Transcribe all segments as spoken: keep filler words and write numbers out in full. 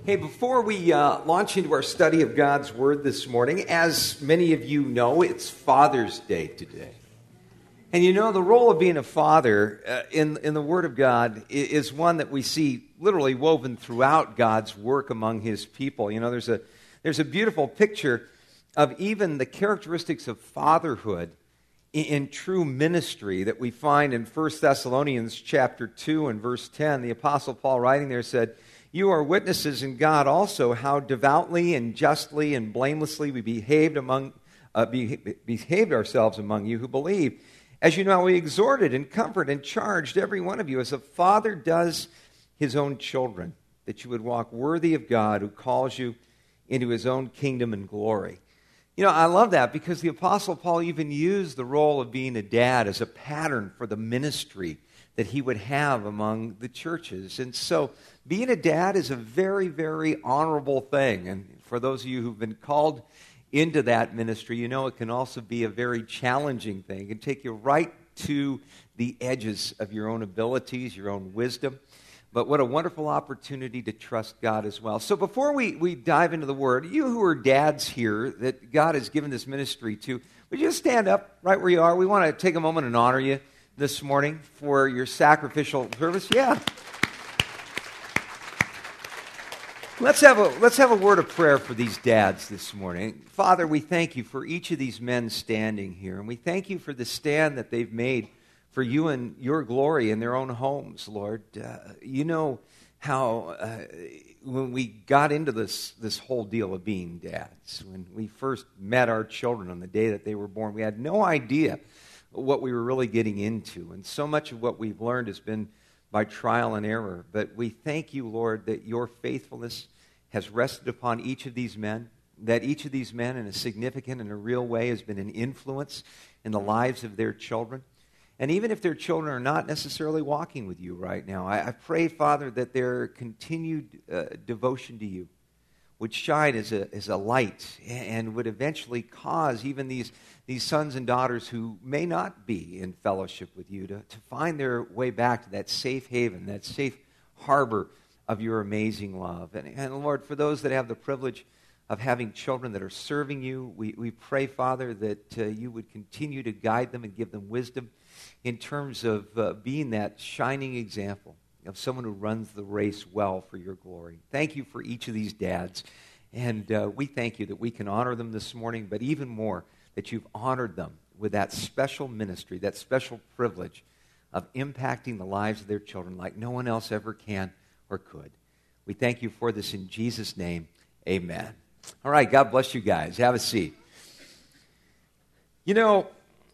Hey, before we uh, launch into our study of God's Word this morning, as many of you know, it's Father's Day today. And you know, the role of being a father uh, in, in the Word of God is one that we see literally woven throughout God's work among His people. You know, there's a, there's a beautiful picture of even the characteristics of fatherhood in, in true ministry that we find in First Thessalonians chapter two and verse ten. The Apostle Paul writing there said, "You are witnesses in God also how devoutly and justly and blamelessly we behaved among uh, be, behaved ourselves among you who believe. As you know, we exhorted and comforted and charged every one of you as a father does his own children, that you would walk worthy of God who calls you into His own kingdom and glory." You know, I love that because the Apostle Paul even used the role of being a dad as a pattern for the ministry that he would have among the churches. And so being a dad is a very, very honorable thing. And for those of you who've been called into that ministry, you know it can also be a very challenging thing. It can take you right to the edges of your own abilities, your own wisdom. But what a wonderful opportunity to trust God as well. So before we, we dive into the Word, you who are dads here that God has given this ministry to, would you just stand up right where you are? We want to take a moment and honor you this morning for your sacrificial service. Yeah. Let's have a let's have a word of prayer for these dads this morning. Father, we thank you for each of these men standing here, and we thank you for the stand that they've made for you and your glory in their own homes, Lord. Uh, you know how uh, when we got into this this whole deal of being dads, when we first met our children on the day that they were born, we had no idea what we were really getting into. And so much of what we've learned has been by trial and error. But we thank you, Lord, that your faithfulness has rested upon each of these men, that each of these men in a significant and a real way has been an influence in the lives of their children. And even if their children are not necessarily walking with you right now, I, I pray, Father, that their continued uh, devotion to you would shine as a as a light and would eventually cause even these, these sons and daughters who may not be in fellowship with you to, to find their way back to that safe haven, that safe harbor of your amazing love. And, and Lord, for those that have the privilege of having children that are serving you, we, we pray, Father, that uh, you would continue to guide them and give them wisdom in terms of uh, being that shining example of someone who runs the race well for your glory. Thank you for each of these dads, and uh, we thank you that we can honor them this morning, but even more, that you've honored them with that special ministry, that special privilege of impacting the lives of their children like no one else ever can or could. We thank you for this in Jesus' name, amen. All right, God bless you guys. Have a seat. You know,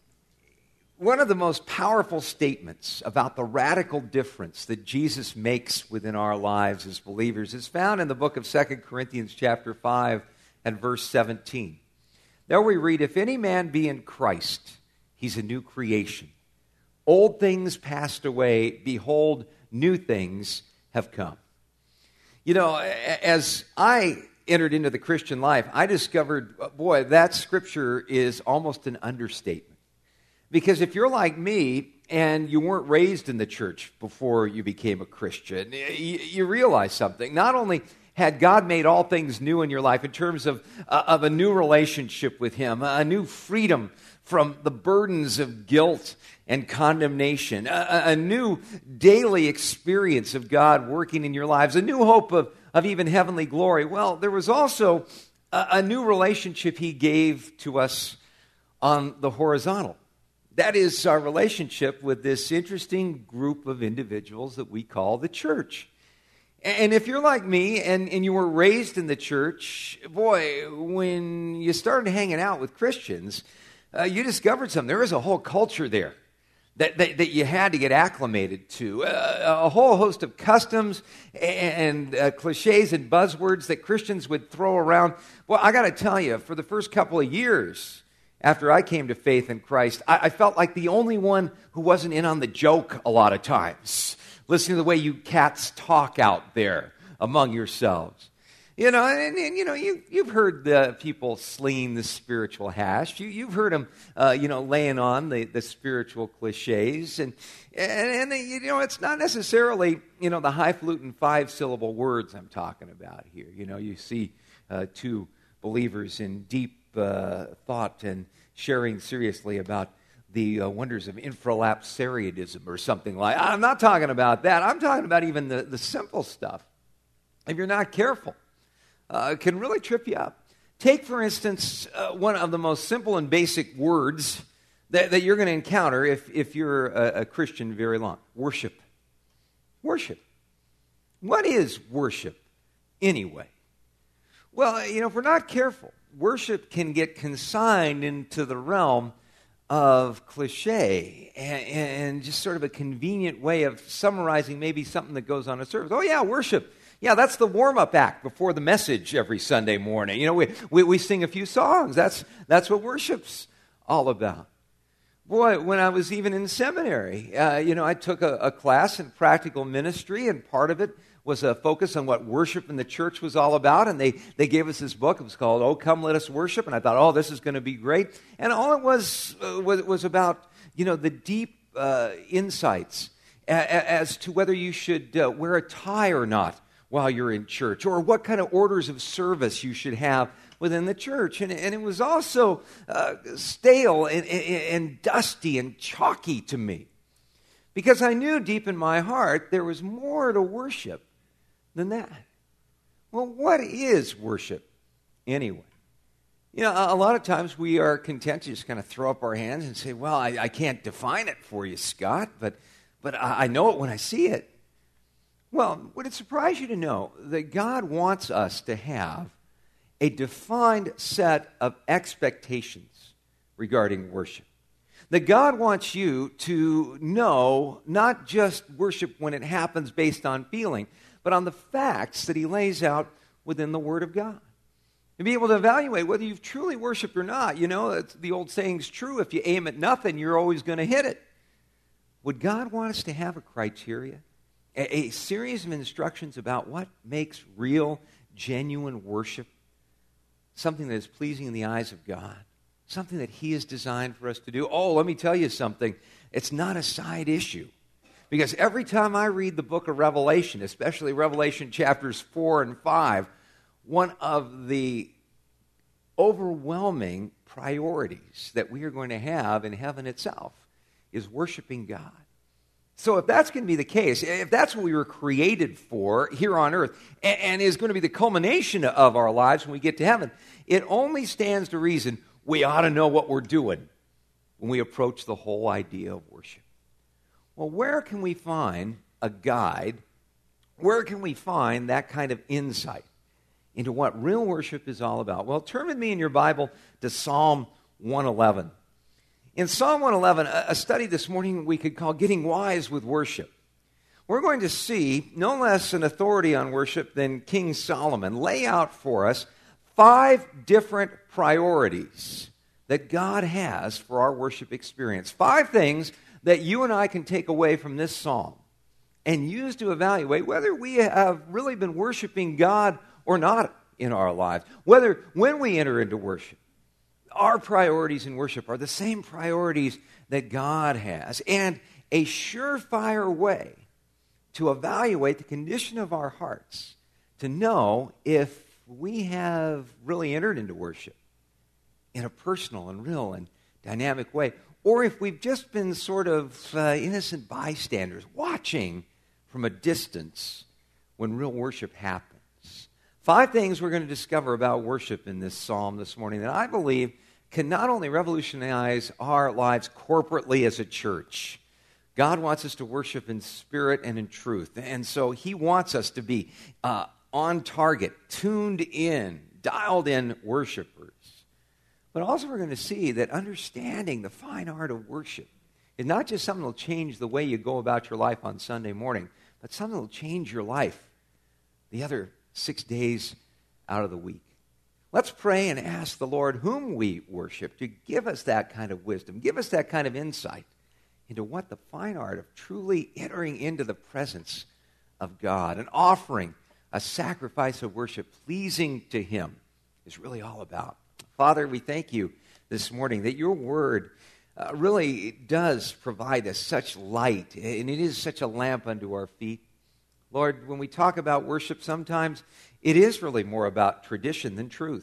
one of the most powerful statements about the radical difference that Jesus makes within our lives as believers is found in the book of Second Corinthians chapter five and verse seventeen. There we read, "If any man be in Christ, he's a new creation. Old things passed away, behold, new things have come." You know, as I entered into the Christian life, I discovered, boy, that scripture is almost an understatement. Because if you're like me and you weren't raised in the church before you became a Christian, you, you realize something. Not only had God made all things new in your life in terms of, uh, of a new relationship with Him, a new freedom from the burdens of guilt and condemnation, a, a new daily experience of God working in your lives, a new hope of, of even heavenly glory. Well, there was also a, a new relationship He gave to us on the horizontal. That is our relationship with this interesting group of individuals that we call the church. And if you're like me and, and you were raised in the church, boy, when you started hanging out with Christians, uh, you discovered something. There was a whole culture there that, that, that you had to get acclimated to. Uh, a whole host of customs and uh, cliches and buzzwords that Christians would throw around. Well, I got to tell you, for the first couple of years after I came to faith in Christ, I, I felt like the only one who wasn't in on the joke a lot of times, listening to the way you cats talk out there among yourselves. You know, and, and you know, you, you've heard the people slinging the spiritual hash. You, you've heard them, uh, you know, laying on the, the spiritual cliches. And, and, and, you know, it's not necessarily, you know, the highfalutin five-syllable words I'm talking about here. You know, you see uh, two believers in deep uh, thought and sharing seriously about the uh, wonders of infralapsarianism or something like that. I'm not talking about that. I'm talking about even the, the simple stuff. If you're not careful, Uh, can really trip you up. Take, for instance, uh, one of the most simple and basic words that, that you're going to encounter if, if you're a, a Christian very long. Worship. Worship. What is worship anyway? Well, you know, if we're not careful, worship can get consigned into the realm of cliche and, and just sort of a convenient way of summarizing maybe something that goes on a service. Oh, yeah, worship. Yeah, that's the warm-up act before the message every Sunday morning. You know, we, we, we sing a few songs. That's, that's what worship's all about. Boy, when I was even in seminary, uh, you know, I took a, a class in practical ministry, and part of it was a focus on what worship in the church was all about, and they, they gave us this book. It was called, Oh, Come, Let Us Worship, and I thought, oh, this is going to be great. And all it was uh, was, was about, you know, the deep uh, insights a, as to whether you should uh, wear a tie or not while you're in church, or what kind of orders of service you should have within the church. And, and it was also uh, stale and, and, and dusty and chalky to me, because I knew deep in my heart there was more to worship than that. Well, what is worship anyway? You know, a lot of times we are content to just kind of throw up our hands and say, well, I, I can't define it for you, Scott, but, but I, I know it when I see it. Well, would it surprise you to know that God wants us to have a defined set of expectations regarding worship? That God wants you to know not just worship when it happens based on feeling, but on the facts that He lays out within the Word of God. And be able to evaluate whether you've truly worshiped or not. You know, it's, the old saying's true, if you aim at nothing, you're always going to hit it. Would God want us to have a criteria? A series of instructions about what makes real, genuine worship something that is pleasing in the eyes of God, something that He has designed for us to do. Oh, let me tell you something. It's not a side issue. Because every time I read the book of Revelation, especially Revelation chapters four and five, one of the overwhelming priorities that we are going to have in heaven itself is worshiping God. So if that's going to be the case, if that's what we were created for here on earth, and, and is going to be the culmination of our lives when we get to heaven, it only stands to reason we ought to know what we're doing when we approach the whole idea of worship. Well, where can we find a guide? Where can we find that kind of insight into what real worship is all about? Well, turn with me in your Bible to Psalm one eleven. In Psalm one eleven, a study this morning we could call Getting Wise with Worship. We're going to see no less an authority on worship than King Solomon lay out for us five different priorities that God has for our worship experience. Five things that you and I can take away from this psalm and use to evaluate whether we have really been worshiping God or not in our lives. Whether when we enter into worship, our priorities in worship are the same priorities that God has, and a surefire way to evaluate the condition of our hearts to know if we have really entered into worship in a personal and real and dynamic way, or if we've just been sort of uh, innocent bystanders watching from a distance when real worship happens. Five things we're going to discover about worship in this psalm this morning that I believe can not only revolutionize our lives corporately as a church. God wants us to worship in spirit and in truth. And so He wants us to be uh, on target, tuned in, dialed in worshipers. But also we're going to see that understanding the fine art of worship is not just something that will change the way you go about your life on Sunday morning, but something that will change your life the other six days out of the week. Let's pray and ask the Lord whom we worship to give us that kind of wisdom, give us that kind of insight into what the fine art of truly entering into the presence of God and offering a sacrifice of worship pleasing to him is really all about. Father, we thank you this morning that your word uh, really does provide us such light, and it is such a lamp unto our feet. Lord, when we talk about worship, sometimes it is really more about tradition than truth.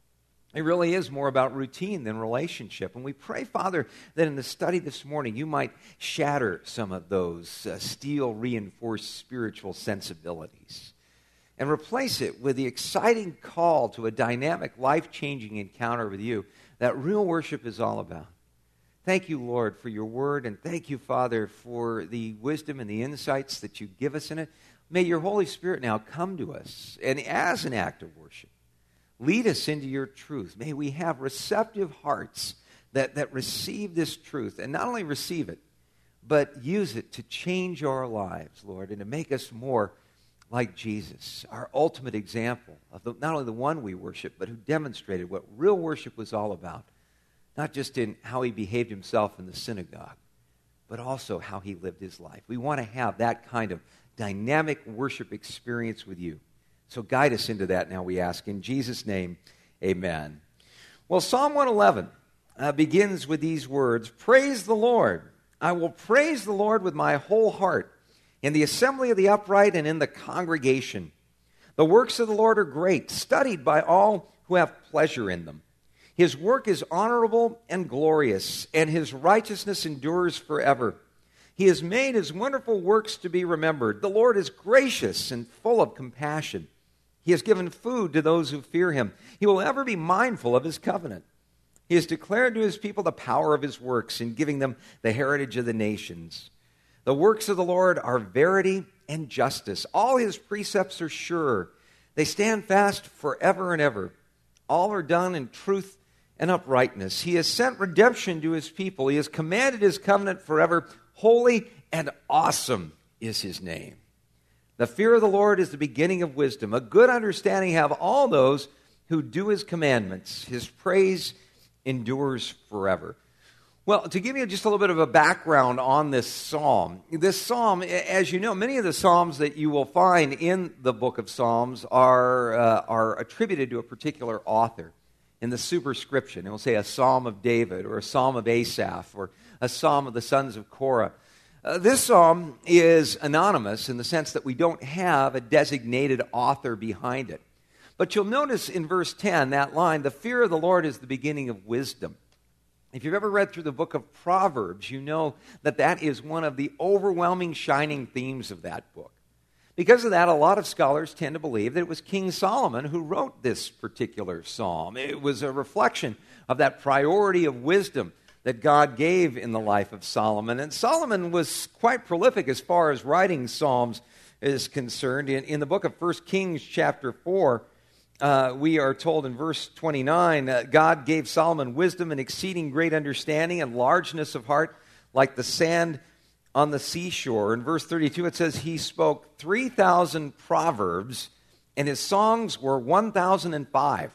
It really is more about routine than relationship. And we pray, Father, that in the study this morning, you might shatter some of those uh, steel-reinforced spiritual sensibilities and replace it with the exciting call to a dynamic, life-changing encounter with you that real worship is all about. Thank you, Lord, for your word, and thank you, Father, for the wisdom and the insights that you give us in it. May your Holy Spirit now come to us, and as an act of worship, lead us into your truth. May we have receptive hearts that, that receive this truth, and not only receive it, but use it to change our lives, Lord, and to make us more like Jesus, our ultimate example of the, not only the one we worship, but who demonstrated what real worship was all about, not just in how he behaved himself in the synagogue, but also how he lived his life. We want to have that kind of dynamic worship experience with you. So guide us into that now, we ask. In Jesus' name, amen. Well, Psalm one eleven uh, begins with these words, "Praise the Lord. I will praise the Lord with my whole heart, in the assembly of the upright and in the congregation. The works of the Lord are great, studied by all who have pleasure in them. His work is honorable and glorious, and his righteousness endures forever. He has made his wonderful works to be remembered. The Lord is gracious and full of compassion. He has given food to those who fear him. He will ever be mindful of his covenant. He has declared to his people the power of his works in giving them the heritage of the nations. The works of the Lord are verity and justice. All his precepts are sure. They stand fast forever and ever. All are done in truth and uprightness. He has sent redemption to his people. He has commanded his covenant forever. Holy and awesome is his name. The fear of the Lord is the beginning of wisdom. A good understanding have all those who do his commandments. His praise endures forever." Well, to give you just a little bit of a background on this psalm, this psalm, as you know, many of the psalms that you will find in the book of Psalms are, uh, are attributed to a particular author in the superscription. It will say a psalm of David or a psalm of Asaph or a psalm of the sons of Korah. Uh, this psalm is anonymous in the sense that we don't have a designated author behind it. But you'll notice in verse ten, that line, "The fear of the Lord is the beginning of wisdom." If you've ever read through the book of Proverbs, you know that that is one of the overwhelming shining themes of that book. Because of that, a lot of scholars tend to believe that it was King Solomon who wrote this particular psalm. It was a reflection of that priority of wisdom that God gave in the life of Solomon. And Solomon was quite prolific as far as writing psalms is concerned. In, in the book of First Kings chapter four, Uh, we are told in verse twenty-nine, uh, God gave Solomon wisdom and exceeding great understanding and largeness of heart like the sand on the seashore. In verse thirty-two, it says he spoke three thousand proverbs and his songs were one thousand five.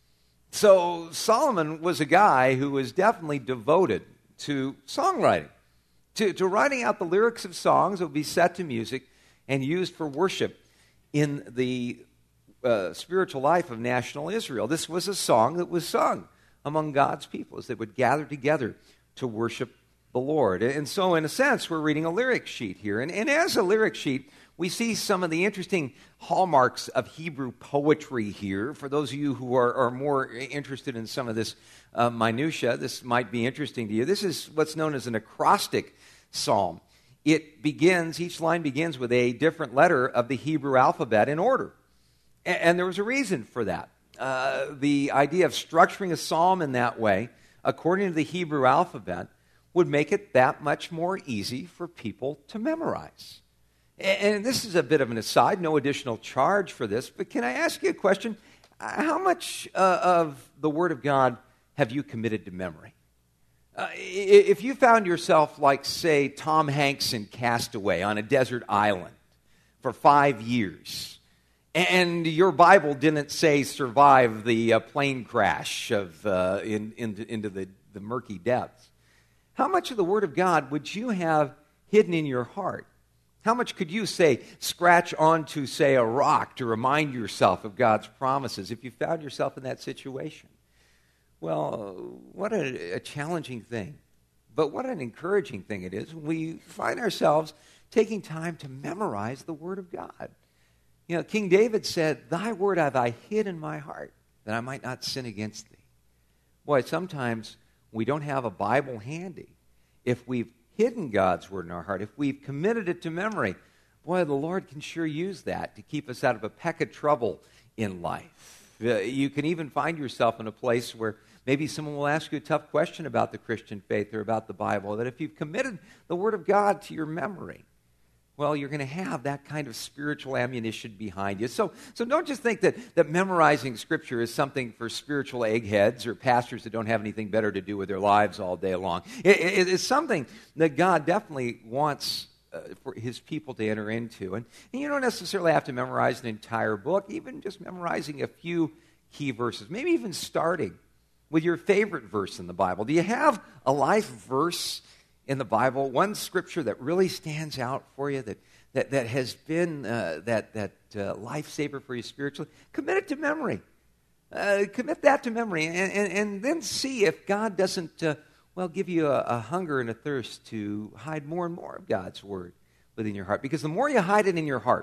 So Solomon was a guy who was definitely devoted to songwriting, to, to writing out the lyrics of songs that would be set to music and used for worship in the Uh, spiritual life of national Israel. This was a song that was sung among God's people as they would gather together to worship the Lord. And so, in a sense, we're reading a lyric sheet here. And, and as a lyric sheet, we see some of the interesting hallmarks of Hebrew poetry here. For those of you who are, are more interested in some of this uh, minutia, this might be interesting to you. This is what's known as an acrostic psalm. It begins, each line begins with a different letter of the Hebrew alphabet in order. And there was a reason for that. Uh, the idea of structuring a psalm in that way, according to the Hebrew alphabet, would make it that much more easy for people to memorize. And this is a bit of an aside, no additional charge for this, but can I ask you a question? How much uh, of the Word of God have you committed to memory? Uh, if you found yourself like, say, Tom Hanks in Castaway on a desert island for five years, and your Bible didn't say survive the uh, plane crash of uh, in, in, into the, the murky depths, how much of the Word of God would you have hidden in your heart How much could you, say, scratch onto, say, a rock to remind yourself of God's promises if you found yourself in that situation? Well, what a, a challenging thing. But what an encouraging thing it is when we find ourselves taking time to memorize the Word of God. You know, King David said, "Thy word have I hid in my heart, that I might not sin against thee." Boy, sometimes we don't have a Bible handy. If we've hidden God's word in our heart, if we've committed it to memory, boy, the Lord can sure use that to keep us out of a peck of trouble in life. Uh, you can even find yourself in a place where maybe someone will ask you a tough question about the Christian faith or about the Bible, that if you've committed the Word of God to your memory, well, you're going to have that kind of spiritual ammunition behind you. So, so don't just think that, that memorizing Scripture is something for spiritual eggheads or pastors that don't have anything better to do with their lives all day long. It, it, it's something that God definitely wants uh, for His people to enter into. And, and you don't necessarily have to memorize an entire book, even just memorizing a few key verses, maybe even starting with your favorite verse in the Bible. Do you have a life verse in the Bible, one scripture that really stands out for you, that that, that has been uh, that, that uh, lifesaver for you spiritually? Commit it to memory. Uh, commit that to memory, and, and, and then see if God doesn't, uh, well, give you a, a hunger and a thirst to hide more and more of God's Word within your heart. Because the more you hide it in your heart,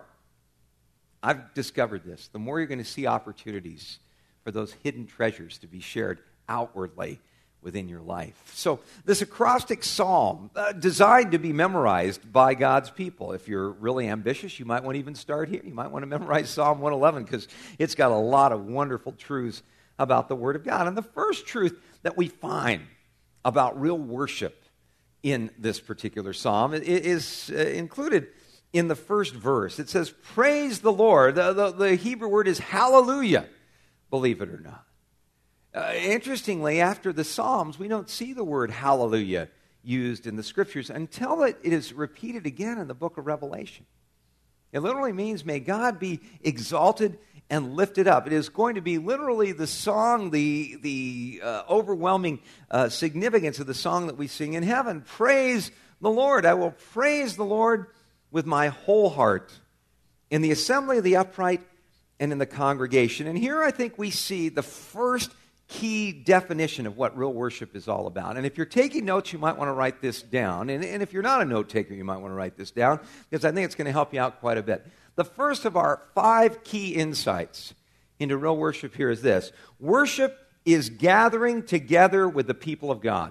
I've discovered this, the more you're going to see opportunities for those hidden treasures to be shared outwardly within your life. So this acrostic psalm, uh, designed to be memorized by God's people. If you're really ambitious, you might want to even start here. You might want to memorize Psalm one eleven because it's got a lot of wonderful truths about the Word of God. And the first truth that we find about real worship in this particular psalm is uh, included in the first verse. It says, "Praise the Lord." The, the, the Hebrew word is hallelujah, believe it or not. Uh, interestingly, after the Psalms, we don't see the word hallelujah used in the Scriptures until it, it is repeated again in the book of Revelation. It literally means, may God be exalted and lifted up. It is going to be literally the song, the, the uh, overwhelming uh, significance of the song that we sing in heaven. Praise the Lord. I will praise the Lord with my whole heart in the assembly of the upright and in the congregation. And here I think we see the first key definition of what real worship is all about. And if you're taking notes, you might want to write this down. And, and if you're not a note taker, you might want to write this down, because I think it's going to help you out quite a bit. The first of our five key insights into real worship here is this: worship is gathering together with the people of God.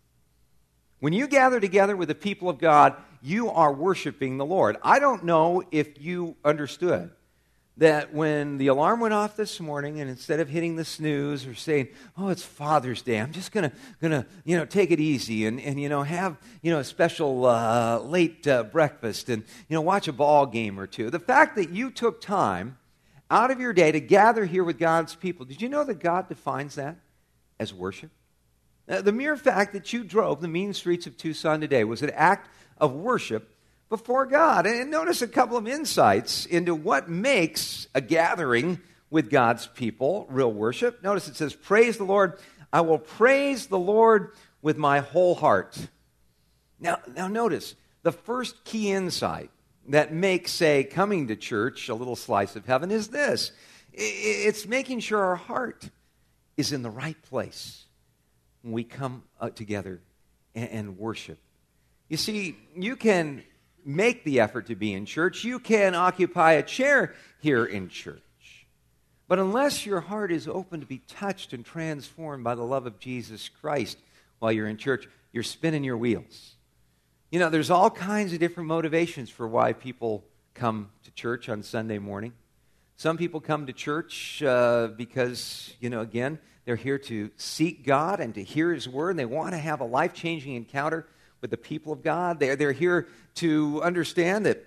When you gather together with the people of God, you are worshiping the Lord. I don't know if you understood that when the alarm went off this morning, and instead of hitting the snooze or saying, "Oh, it's Father's Day, I'm just gonna gonna you know take it easy and, and you know have you know a special uh, late uh, breakfast and you know watch a ball game or two," the fact that you took time out of your day to gather here with God's people, did you know that God defines that as worship? Uh, the mere fact that you drove the mean streets of Tucson today was an act of worship before God. And notice a couple of insights into what makes a gathering with God's people real worship. Notice it says, "Praise the Lord. I will praise the Lord with my whole heart." Now, now notice, the first key insight that makes, say, coming to church a little slice of heaven is this. It's making sure our heart is in the right place when we come uh, together and, and worship. You see, you can make the effort to be in church. You can occupy a chair here in church. But unless your heart is open to be touched and transformed by the love of Jesus Christ while you're in church, you're spinning your wheels. You know, there's all kinds of different motivations for why people come to church on Sunday morning. Some people come to church uh, because, you know, again, they're here to seek God and to hear His Word, and they want to have a life-changing encounter with the people of God. They're, they're here to understand that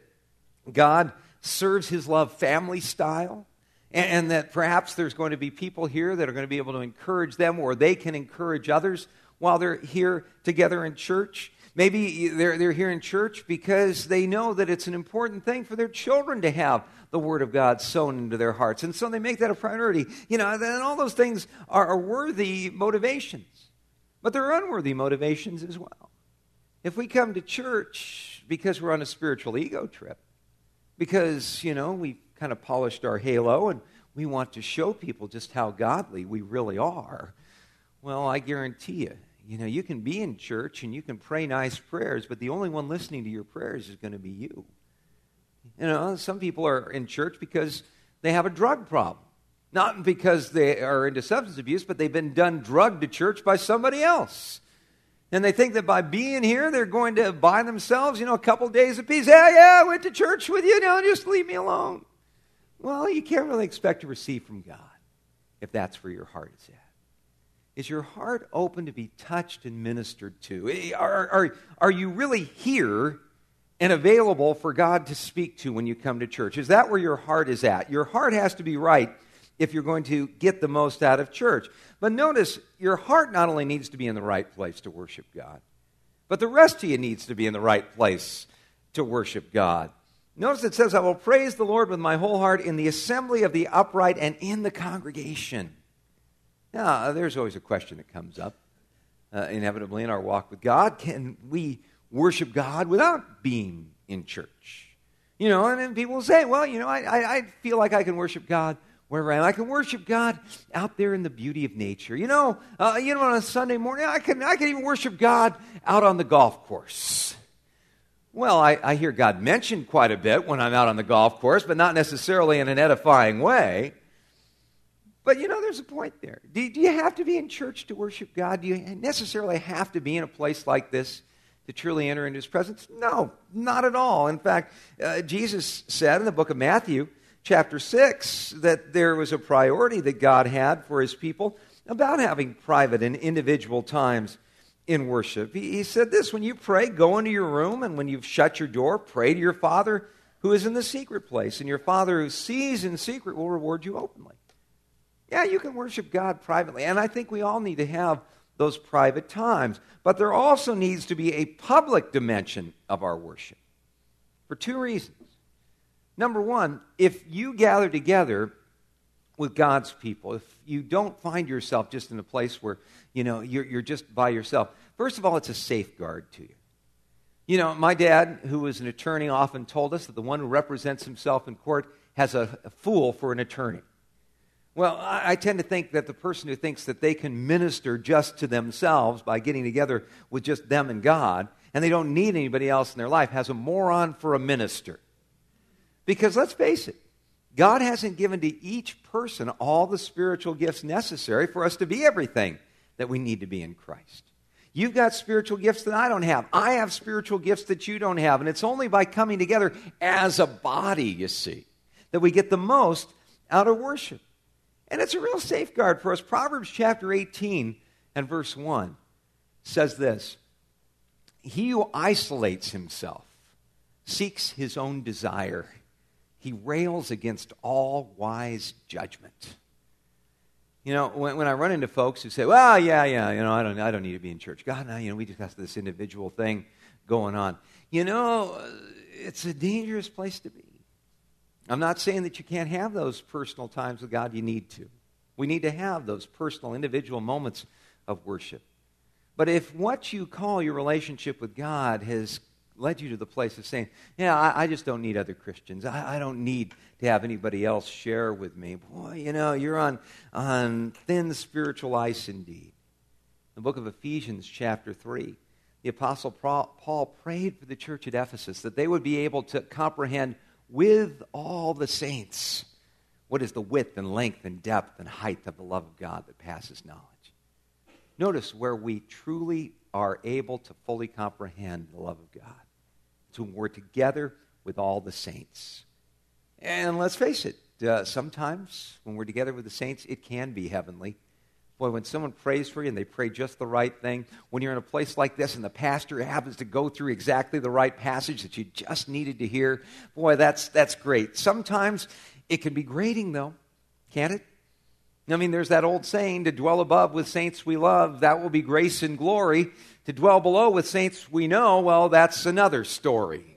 God serves His love family style, and, and that perhaps there's going to be people here that are going to be able to encourage them, or they can encourage others while they're here together in church. Maybe they're, they're here in church because they know that it's an important thing for their children to have the Word of God sown into their hearts, and so they make that a priority. You know, and all those things are, are worthy motivations, but there are unworthy motivations as well. If we come to church church because we're on a spiritual ego trip. Because, you know, we kind of polished our halo and we want to show people just how godly we really are. Well, I guarantee you, you know, you can be in church and you can pray nice prayers, but the only one listening to your prayers is going to be you. You know, some people are in church because they have a drug problem. Not because they are into substance abuse, but they've been done drugged to church by somebody else. And they think that by being here, they're going to buy themselves, you know, a couple days apiece. Yeah, yeah, I went to church with you. Now just leave me alone. Well, you can't really expect to receive from God if that's where your heart is at. Is your heart open to be touched and ministered to? Are, are, are you really here and available for God to speak to when you come to church? Is that where your heart is at? Your heart has to be right if you're going to get the most out of church. But notice, your heart not only needs to be in the right place to worship God, but the rest of you needs to be in the right place to worship God. Notice it says, I will praise the Lord with my whole heart in the assembly of the upright and in the congregation. Now, there's always a question that comes up, uh, inevitably, in our walk with God. Can we worship God without being in church? You know, and then people will say, well, you know, I, I, I feel like I can worship God wherever I am. I can worship God out there in the beauty of nature. You know, uh, you know, on a Sunday morning, I can, I can even worship God out on the golf course. Well, I, I hear God mentioned quite a bit when I'm out on the golf course, but not necessarily in an edifying way. But, you know, there's a point there. Do, do you have to be in church to worship God? Do you necessarily have to be in a place like this to truly enter into His presence? No, not at all. In fact, uh, Jesus said in the book of Matthew, chapter six, that there was a priority that God had for His people about having private and individual times in worship. He, he said this, when you pray, go into your room, and when you've shut your door, pray to your Father who is in the secret place, and your Father who sees in secret will reward you openly. Yeah, you can worship God privately, and I think we all need to have those private times. But there also needs to be a public dimension of our worship for two reasons. Number one, if you gather together with God's people, if you don't find yourself just in a place where, you know, you're, you're just by yourself, first of all, it's a safeguard to you. You know, my dad, who was an attorney, often told us that the one who represents himself in court has a, a fool for an attorney. Well, I, I tend to think that the person who thinks that they can minister just to themselves by getting together with just them and God, and they don't need anybody else in their life, has a moron for a minister. Because let's face it, God hasn't given to each person all the spiritual gifts necessary for us to be everything that we need to be in Christ. You've got spiritual gifts that I don't have. I have spiritual gifts that you don't have. And it's only by coming together as a body, you see, that we get the most out of worship. And it's a real safeguard for us. Proverbs chapter eighteen and verse one says this, he who isolates himself seeks his own desire. He rails against all wise judgment. You know, when, when I run into folks who say, well, yeah, yeah, you know, I don't I don't need to be in church. God, no, you know, we just got this individual thing going on. You know, it's a dangerous place to be. I'm not saying that you can't have those personal times with God. You need to. We need to have those personal, individual moments of worship. But if what you call your relationship with God has led you to the place of saying, yeah, I, I just don't need other Christians. I, I don't need to have anybody else share with me. Boy, you know, you're on, on thin spiritual ice indeed. The book of Ephesians chapter three, the Apostle Paul prayed for the church at Ephesus that they would be able to comprehend with all the saints what is the width and length and depth and height of the love of God that passes knowledge. Notice where we truly are able to fully comprehend the love of God. It's when we're together with all the saints. And let's face it, uh, sometimes when we're together with the saints, it can be heavenly. Boy, when someone prays for you and they pray just the right thing, when you're in a place like this and the pastor happens to go through exactly the right passage that you just needed to hear, boy, that's that's great. Sometimes it can be grating, though, can't it? I mean, there's that old saying, to dwell above with saints we love, that will be grace and glory. To dwell below with saints we know, well, that's another story.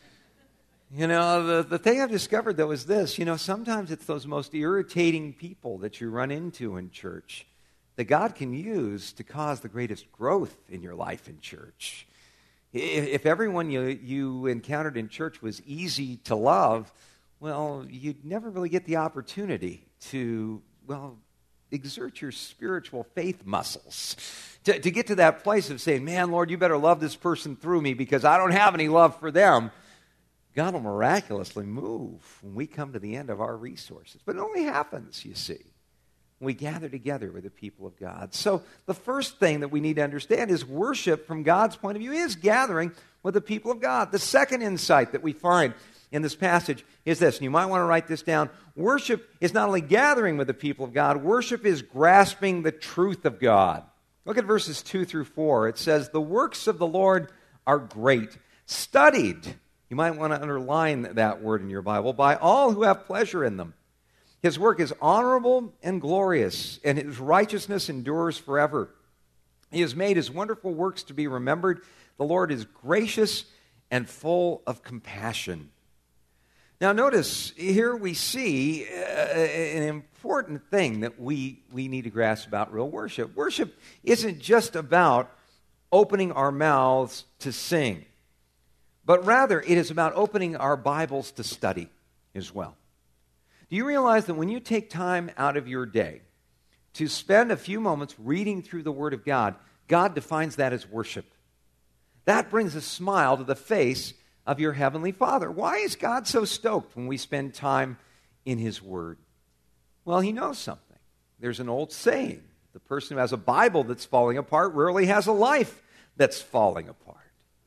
You know, the, the thing I've discovered, though, is this. You know, sometimes it's those most irritating people that you run into in church that God can use to cause the greatest growth in your life in church. If everyone you, you encountered in church was easy to love, well, you'd never really get the opportunity to, well, exert your spiritual faith muscles. To, to get to that place of saying, man, Lord, you better love this person through me because I don't have any love for them. God will miraculously move when we come to the end of our resources. But it only happens, you see, when we gather together with the people of God. So the first thing that we need to understand is worship from God's point of view is gathering with the people of God. The second insight that we find in this passage is this, and you might want to write this down. Worship is not only gathering with the people of God, worship is grasping the truth of God. Look at verses two through four. It says, the works of the Lord are great, studied. You might want to underline that word in your Bible, by all who have pleasure in them. His work is honorable and glorious, and his righteousness endures forever. He has made his wonderful works to be remembered. The Lord is gracious and full of compassion. Now notice, here we see uh, an important thing that we, we need to grasp about real worship. Worship isn't just about opening our mouths to sing, but rather it is about opening our Bibles to study as well. Do you realize that when you take time out of your day to spend a few moments reading through the Word of God, God defines that as worship? That brings a smile to the face of your Heavenly Father. Why is God so stoked when we spend time in His Word? Well, He knows something. There's an old saying, the person who has a Bible that's falling apart rarely has a life that's falling apart.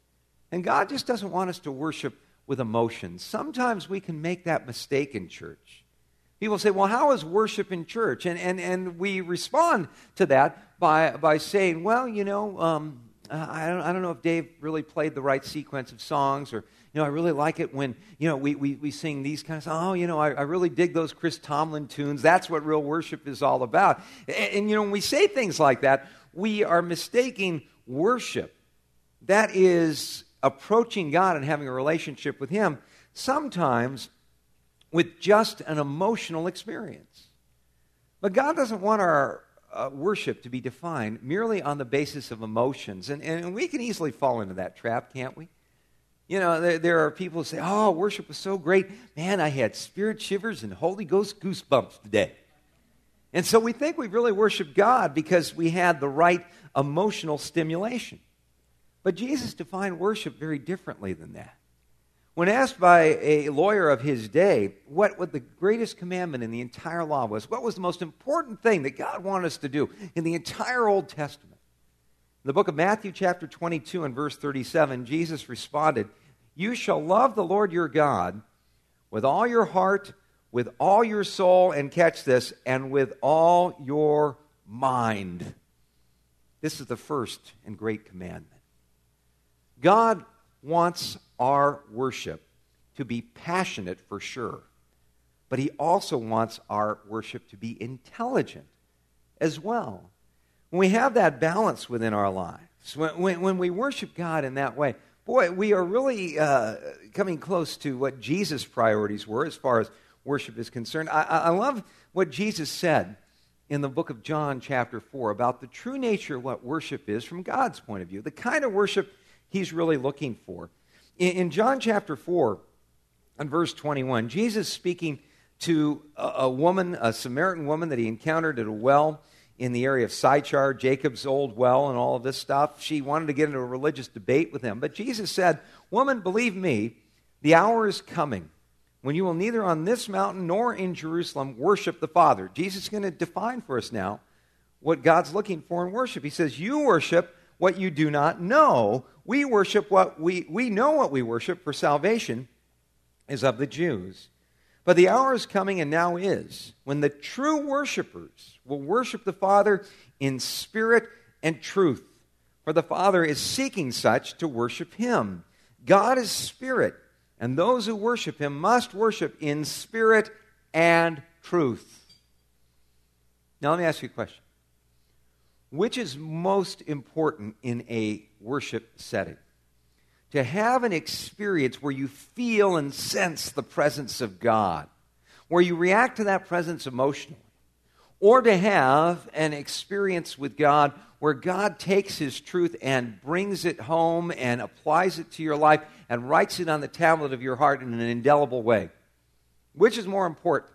And God just doesn't want us to worship with emotions. Sometimes we can make that mistake in church. People say, well, how is worship in church? And and, and we respond to that by, by saying, well, you know, um, Uh, I don't, I don't know if Dave really played the right sequence of songs, or, you know, I really like it when, you know, we, we, we sing these kinds of, oh, you know, I, I really dig those Chris Tomlin tunes. That's what real worship is all about. And, and, you know, when we say things like that, we are mistaking worship. That is approaching God and having a relationship with Him, sometimes with just an emotional experience. But God doesn't want our Uh, worship to be defined merely on the basis of emotions. And, and we can easily fall into that trap, can't we? You know, there, there are people who say, oh, worship was so great. Man, I had spirit shivers and Holy Ghost goosebumps today. And so we think we really worship God because we had the right emotional stimulation. But Jesus defined worship very differently than that. When asked by a lawyer of his day what, what the greatest commandment in the entire law was, what was the most important thing that God wanted us to do in the entire Old Testament? In the book of Matthew chapter twenty-two and verse thirty-seven, Jesus responded, you shall love the Lord your God with all your heart, with all your soul, and catch this, and with all your mind. This is the first and great commandment. God wants our worship to be passionate for sure, but He also wants our worship to be intelligent as well. When we have that balance within our lives, when, when, when we worship God in that way, boy, we are really uh, coming close to what Jesus' priorities were as far as worship is concerned. I, I love what Jesus said in the book of John chapter four about the true nature of what worship is from God's point of view, the kind of worship He's really looking for. In John chapter four, and verse twenty-one, Jesus speaking to a, a woman, a Samaritan woman that he encountered at a well in the area of Sychar, Jacob's old well and all of this stuff. She wanted to get into a religious debate with him. But Jesus said, woman, believe me, the hour is coming when you will neither on this mountain nor in Jerusalem worship the Father. Jesus is going to define for us now what God's looking for in worship. He says, you worship what you do not know. We worship what we, we know what we worship, for salvation is of the Jews. But the hour is coming, and now is, when the true worshipers will worship the Father in spirit and truth. For the Father is seeking such to worship Him. God is spirit, and those who worship Him must worship in spirit and truth. Now let me ask you a question. Which is most important in a worship setting? To have an experience where you feel and sense the presence of God, where you react to that presence emotionally, or to have an experience with God where God takes his truth and brings it home and applies it to your life and writes it on the tablet of your heart in an indelible way? Which is more important?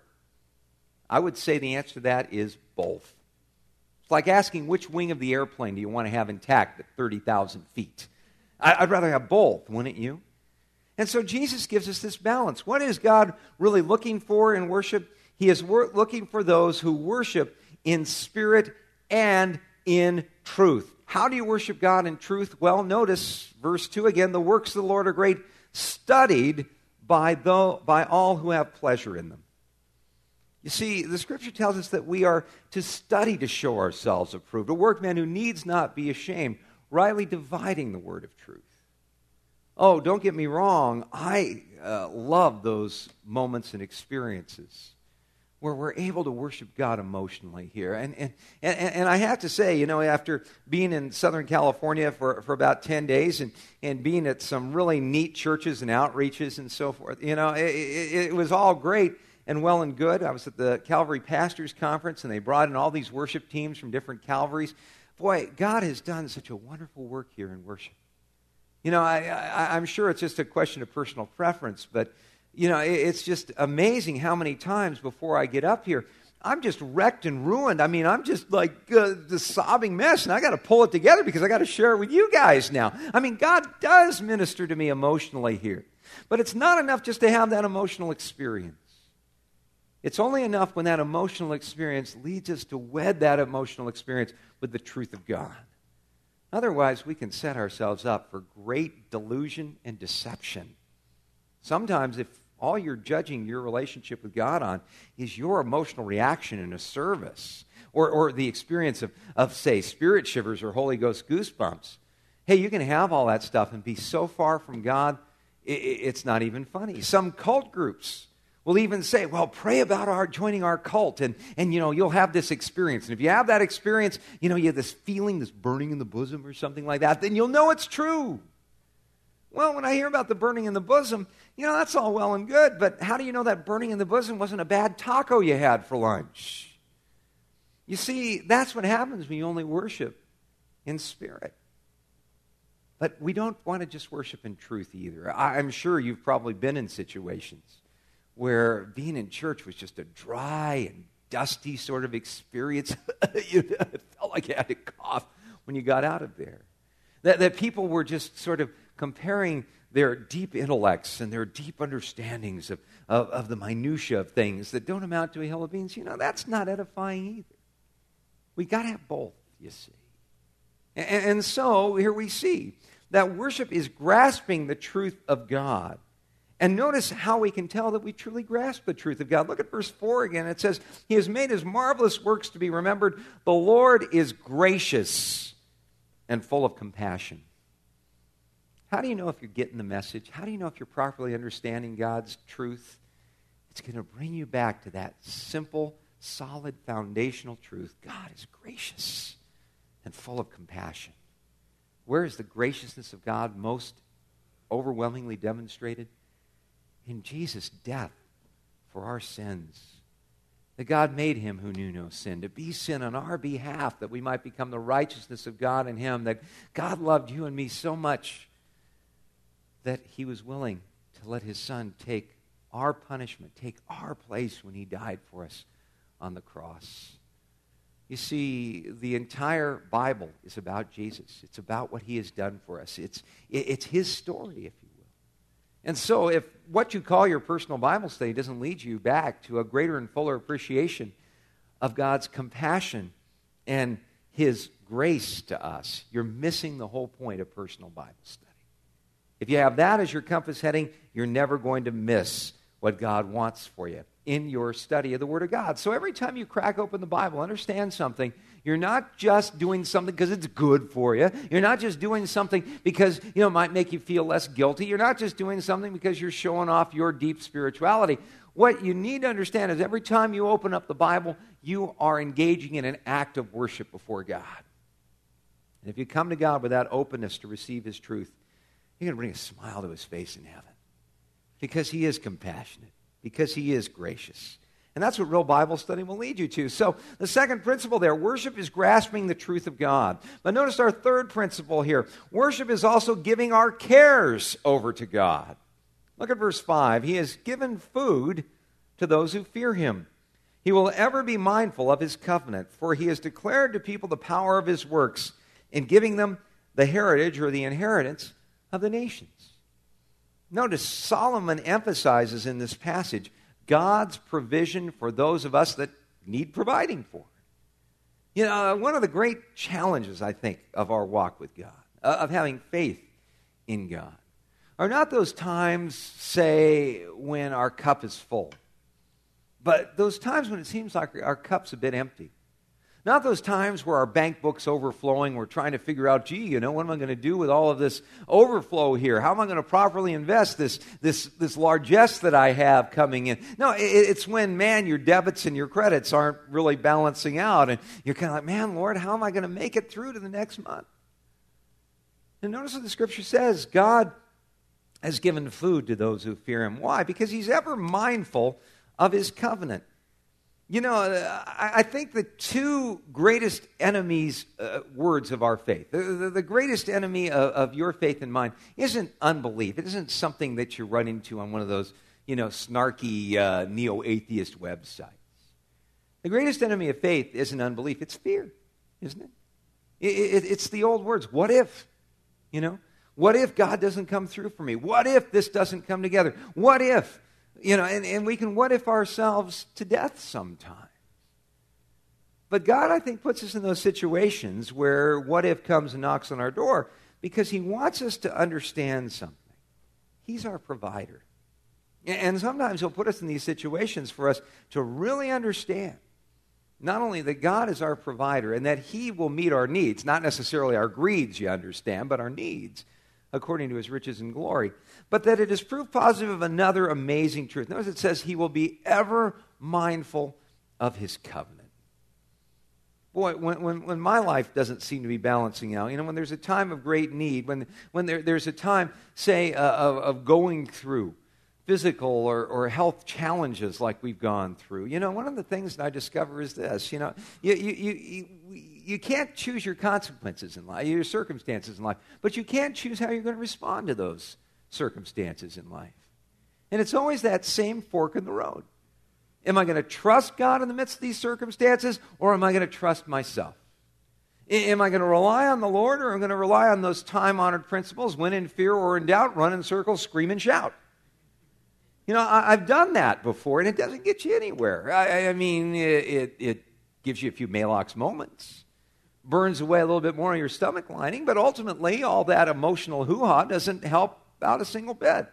I would say the answer to that is both. It's like asking which wing of the airplane do you want to have intact at thirty thousand feet? I'd rather have both, wouldn't you? And so Jesus gives us this balance. What is God really looking for in worship? He is wor- looking for those who worship in spirit and in truth. How do you worship God in truth? Well, notice verse two again, the works of the Lord are great, studied by, the, by all who have pleasure in them. You see, the Scripture tells us that we are to study to show ourselves approved, a workman who needs not be ashamed, rightly dividing the word of truth. Oh, don't get me wrong, I uh, love those moments and experiences where we're able to worship God emotionally here. And, and, and, and I have to say, you know, after being in Southern California for, for about ten days and, and being at some really neat churches and outreaches and so forth, you know, it, it, it was all great and well and good. I was at the Calvary Pastors Conference, and they brought in all these worship teams from different Calvaries. Boy, God has done such a wonderful work here in worship. You know, I, I, I'm sure it's just a question of personal preference, but, you know, it, it's just amazing how many times before I get up here, I'm just wrecked and ruined. I mean, I'm just like uh, the sobbing mess, and I got to pull it together because I got to share it with you guys now. I mean, God does minister to me emotionally here, but it's not enough just to have that emotional experience. It's only enough when that emotional experience leads us to wed that emotional experience with the truth of God. Otherwise, we can set ourselves up for great delusion and deception. Sometimes, if all you're judging your relationship with God on is your emotional reaction in a service, or, or the experience of, of, say, spirit shivers or Holy Ghost goosebumps, hey, you can have all that stuff and be so far from God, it, it's not even funny. Some cult groups will even say, well, pray about our joining our cult, and, and, you know, you'll have this experience. And if you have that experience, you know, you have this feeling, this burning in the bosom or something like that, then you'll know it's true. Well, when I hear about the burning in the bosom, you know, that's all well and good, but how do you know that burning in the bosom wasn't a bad taco you had for lunch? You see, that's what happens when you only worship in spirit. But we don't want to just worship in truth either. I'm sure you've probably been in situations where being in church was just a dry and dusty sort of experience. You know, it felt like you had to cough when you got out of there. That, that people were just sort of comparing their deep intellects and their deep understandings of, of, of the minutia of things that don't amount to a hill of beans. You know, that's not edifying either. We got to have both, you see. And, and so here we see that worship is grasping the truth of God. And notice how we can tell that we truly grasp the truth of God. Look at verse four again. It says, He has made His marvelous works to be remembered. The Lord is gracious and full of compassion. How do you know if you're getting the message? How do you know if you're properly understanding God's truth? It's going to bring you back to that simple, solid, foundational truth. God is gracious and full of compassion. Where is the graciousness of God most overwhelmingly demonstrated? In Jesus' death for our sins. That God made Him who knew no sin to be sin on our behalf, that we might become the righteousness of God in Him. That God loved you and me so much that He was willing to let His Son take our punishment, take our place when He died for us on the cross. You see, the entire Bible is about Jesus. It's about what He has done for us. It's, it's His story, if you will. And so if what you call your personal Bible study doesn't lead you back to a greater and fuller appreciation of God's compassion and His grace to us, you're missing the whole point of personal Bible study. If you have that as your compass heading, you're never going to miss what God wants for you in your study of the Word of God. So every time you crack open the Bible, understand something. You're not just doing something because it's good for you. You're not just doing something because, you know, it might make you feel less guilty. You're not just doing something because you're showing off your deep spirituality. What you need to understand is every time you open up the Bible, you are engaging in an act of worship before God. And if you come to God with that openness to receive His truth, you're going to bring a smile to His face in heaven. Because He is compassionate. Because He is gracious. And that's what real Bible study will lead you to. So the second principle there, worship is grasping the truth of God. But notice our third principle here. Worship is also giving our cares over to God. Look at verse five. He has given food to those who fear him. He will ever be mindful of his covenant, for he has declared to people the power of his works in giving them the heritage or the inheritance of the nations. Notice Solomon emphasizes in this passage God's provision for those of us that need providing for. You know, one of the great challenges, I think, of our walk with God, of having faith in God, are not those times, say, when our cup is full, but those times when it seems like our cup's a bit empty. Not those times where our bank book's overflowing, we're trying to figure out, gee, you know, what am I going to do with all of this overflow here? How am I going to properly invest this this this largesse that I have coming in? No, it, it's when, man, your debits and your credits aren't really balancing out, and you're kind of like, man, Lord, how am I going to make it through to the next month? And notice what the Scripture says. God has given food to those who fear him. Why? Because he's ever mindful of his covenant. You know, I think the two greatest enemies, uh, words of our faith, the, the, the greatest enemy of, of your faith and mine isn't unbelief. It isn't something that you run into on one of those, you know, snarky uh, neo-atheist websites. The greatest enemy of faith isn't unbelief. It's fear, isn't it? it, it it's the old words, what if, you know? What if God doesn't come through for me? What if this doesn't come together? What if? You know, and, and we can what if ourselves to death sometimes. But God, I think, puts us in those situations where what if comes and knocks on our door because he wants us to understand something. He's our provider. And sometimes he'll put us in these situations for us to really understand not only that God is our provider and that he will meet our needs, not necessarily our greeds, you understand, but our needs, according to his riches and glory, but that it is proof positive of another amazing truth. Notice it says he will be ever mindful of his covenant. Boy, when, when, when my life doesn't seem to be balancing out, you know, when there's a time of great need, when, when there, there's a time, say, uh, of, of going through physical or, or health challenges like we've gone through, you know, one of the things that I discover is this, you know, you, you, you, you You can't choose your consequences in life, your circumstances in life, but you can choose how you're going to respond to those circumstances in life. And it's always that same fork in the road. Am I going to trust God in the midst of these circumstances, or am I going to trust myself? Am I going to rely on the Lord, or am I going to rely on those time-honored principles, when in fear or in doubt, run in circles, scream and shout? You know, I, I've done that before, and it doesn't get you anywhere. I, I mean, it, it, it gives you a few Maalox moments. Burns away a little bit more of your stomach lining, but ultimately all that emotional hoo-ha doesn't help out a single bit.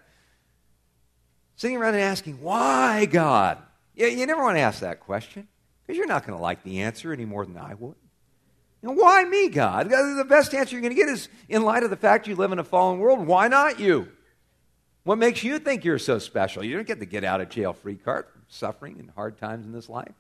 Sitting around and asking, why, God? Yeah, you never want to ask that question, because you're not going to like the answer any more than I would. You know, why me, God? The best answer you're going to get is, in light of the fact you live in a fallen world, why not you? What makes you think you're so special? You don't get the get-out-of-jail-free card from suffering and hard times in this life.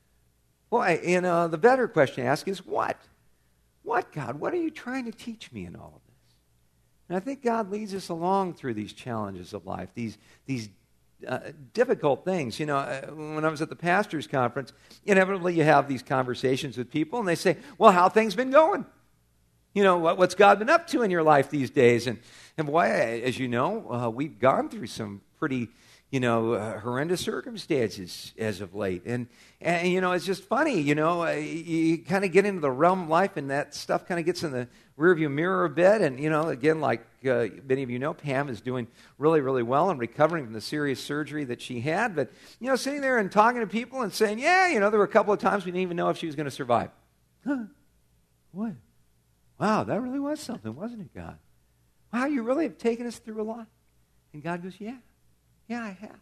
Boy, and uh, the better question to ask is, what? What, God? What are you trying to teach me in all of this? And I think God leads us along through these challenges of life, these, these uh, difficult things. You know, uh, when I was at the pastor's conference, inevitably you have these conversations with people, and they say, well, how things been going? You know, what, what's God been up to in your life these days? And, and boy, as you know, uh, we've gone through some pretty you know, uh, horrendous circumstances as of late. And, and, you know, it's just funny, you know, uh, you, you kind of get into the realm of life and that stuff kind of gets in the rearview mirror a bit. And, you know, again, like uh, many of you know, Pam is doing really, really well and recovering from the serious surgery that she had. But, you know, sitting there and talking to people and saying, yeah, you know, there were a couple of times we didn't even know if she was going to survive. Huh? What? Wow, that really was something, wasn't it, God? Wow, you really have taken us through a lot. And God goes, yeah. Yeah, I have.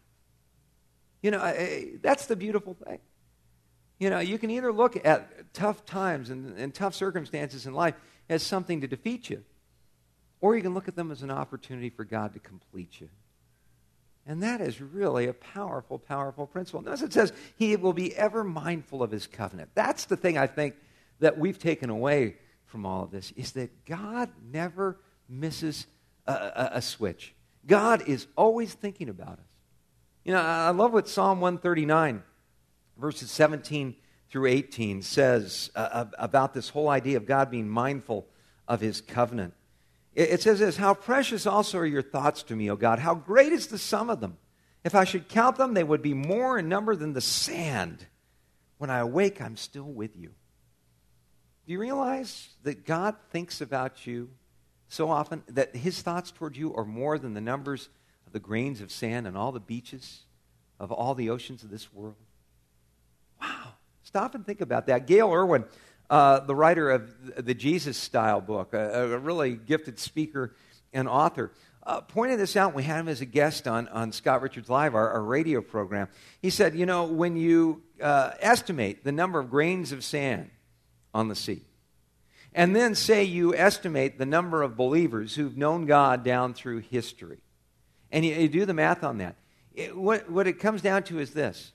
You know, I, that's the beautiful thing. You know, you can either look at tough times and, and tough circumstances in life as something to defeat you, or you can look at them as an opportunity for God to complete you. And that is really a powerful, powerful principle. Notice it says, he will be ever mindful of his covenant. That's the thing I think that we've taken away from all of this, is that God never misses a, a, a switch. God is always thinking about us. You know, I love what Psalm one thirty-nine verses seventeen through eighteen says uh, about this whole idea of God being mindful of his covenant. It, it says this, how precious also are your thoughts to me, O God. How great is the sum of them. If I should count them, they would be more in number than the sand. When I awake, I'm still with you. Do you realize that God thinks about you so often, that his thoughts toward you are more than the numbers of the grains of sand on all the beaches of all the oceans of this world? Wow. Stop and think about that. Gail Irwin, uh, the writer of the Jesus Style book, a, a really gifted speaker and author, uh, pointed this out. We had him as a guest on, on Scott Richards Live, our, our radio program. He said, you know, when you uh, estimate the number of grains of sand on the sea, and then say you estimate the number of believers who've known God down through history, and you, you do the math on that, it, what, what it comes down to is this.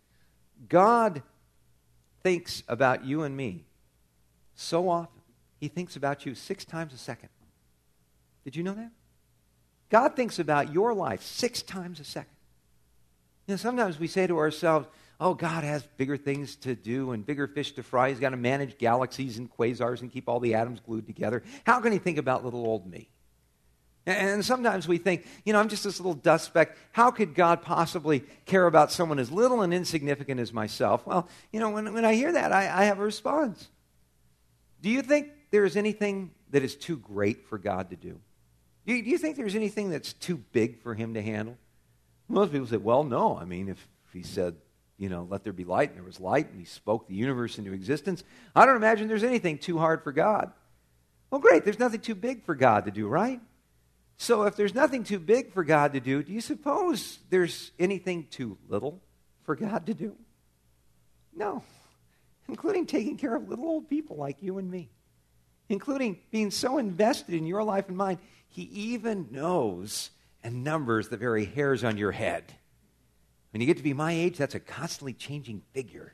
God thinks about you and me so often. He thinks about you six times a second. Did you know that? God thinks about your life six times a second. You know, sometimes we say to ourselves, oh, God has bigger things to do and bigger fish to fry. He's got to manage galaxies and quasars and keep all the atoms glued together. How can he think about little old me? And sometimes we think, you know, I'm just this little dust speck. How could God possibly care about someone as little and insignificant as myself? Well, you know, when, when I hear that, I, I have a response. Do you think there is anything that is too great for God to do? Do you, do you think there's anything that's too big for him to handle? Most people say, well, no. I mean, if, if he said, you know, let there be light, and there was light, and he spoke the universe into existence, I don't imagine there's anything too hard for God. Well, great. There's nothing too big for God to do, right? So if there's nothing too big for God to do, do you suppose there's anything too little for God to do? No, including taking care of little old people like you and me, including being so invested in your life and mine, he even knows and numbers the very hairs on your head. When you get to be my age, that's a constantly changing figure.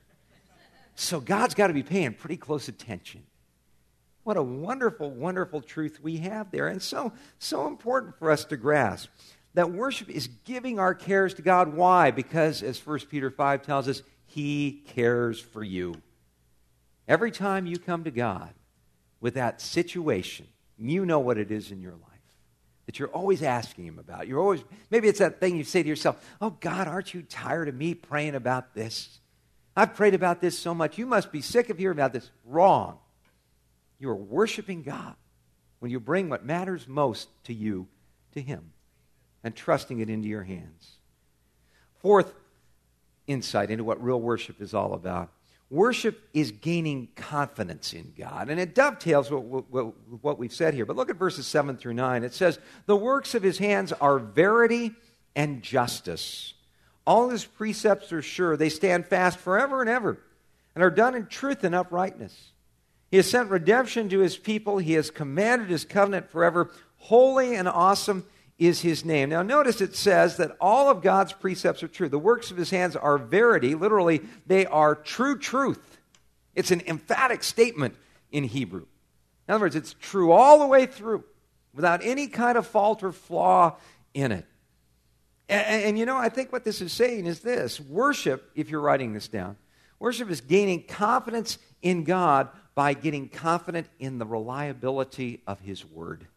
So God's got to be paying pretty close attention. What a wonderful, wonderful truth we have there. And so, so important for us to grasp that worship is giving our cares to God. Why? Because, as First Peter five tells us, he cares for you. Every time you come to God with that situation, you know what it is in your life that you're always asking him about. You're always, maybe it's that thing you say to yourself, oh, God, aren't you tired of me praying about this? I've prayed about this so much. You must be sick of hearing about this. Wrong. You are worshiping God when you bring what matters most to you to him and trusting it into your hands. Fourth insight into what real worship is all about. Worship is gaining confidence in God. And it dovetails with what, what we've said here. But look at verses seven through nine. It says, the works of his hands are verity and justice. All his precepts are sure. They stand fast forever and ever and are done in truth and uprightness. He has sent redemption to his people. He has commanded his covenant forever. Holy and awesome is his name. Now notice it says that all of God's precepts are true. The works of his hands are verity. Literally, they are true truth. It's an emphatic statement in Hebrew. In other words, it's true all the way through, without any kind of fault or flaw in it. And, and you know, I think what this is saying is this. Worship, if you're writing this down, worship is gaining confidence in God by getting confident in the reliability of his word.